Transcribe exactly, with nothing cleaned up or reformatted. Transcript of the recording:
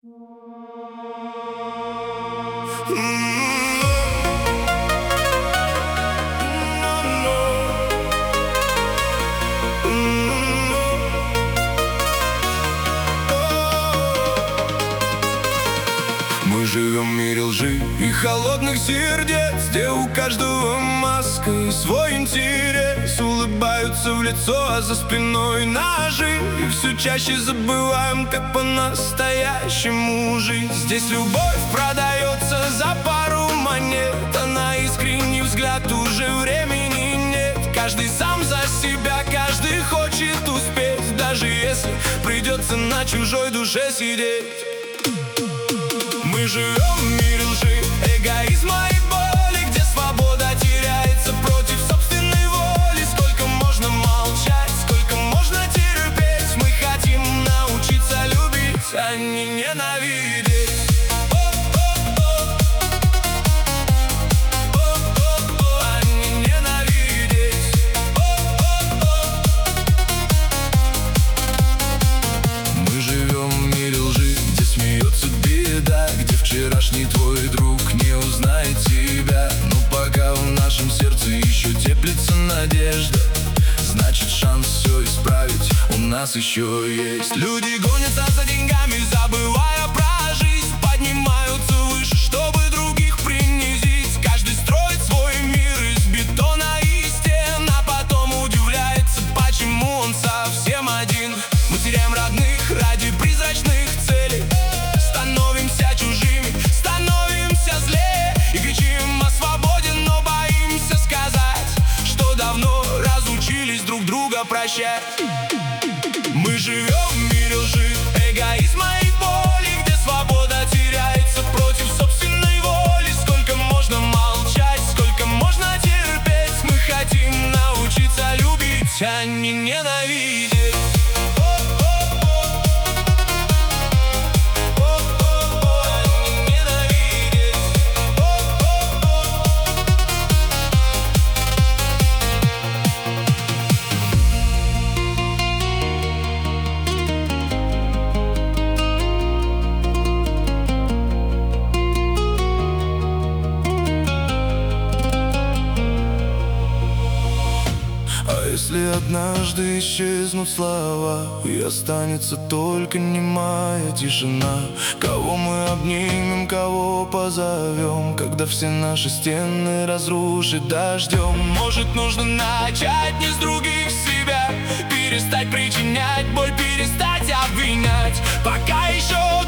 Мы живем в мире лжи и холодных сердец, где у каждого маска и свой интерес. Улыбаются в лицо, а за спиной ножи, и все чаще забываем, как по-настоящему жить. Здесь любовь продается за пару монет, а на искренний взгляд уже времени нет. Каждый сам за себя, каждый хочет успеть, даже если придется на чужой душе сидеть. Мы живем в мире лжи, эгоизма и боли, где свобода теряется против собственной воли. Сколько можно молчать, сколько можно терпеть? Мы хотим научиться любить, а не ненавидеть. Вчерашний твой друг не узнает тебя, но пока в нашем сердце еще теплится надежда, значит шанс все исправить у нас еще есть. Люди гонятся за деньгами, забывая про жизнь, поднимаются выше, чтобы других принизить. Каждый строит свой мир из бетона и стен, а потом удивляется, почему он совсем один. Мы теряем родных ради призрачных целей, становимся чужими, становимся злее и кричим о свободе, но боимся сказать, что давно разучились друг друга прощать. Мы живем в мире лжи, эгоизма и боли, где свобода теряется против собственной воли. Сколько можно молчать, сколько можно терпеть? Мы хотим научиться любить, а не ненавидеть. Если однажды исчезнут слова и останется только немая тишина, кого мы обнимем, кого позовем, когда все наши стены разрушит дождем? Может, нужно начать не с других себя, перестать причинять боль, перестать обвинять, пока еще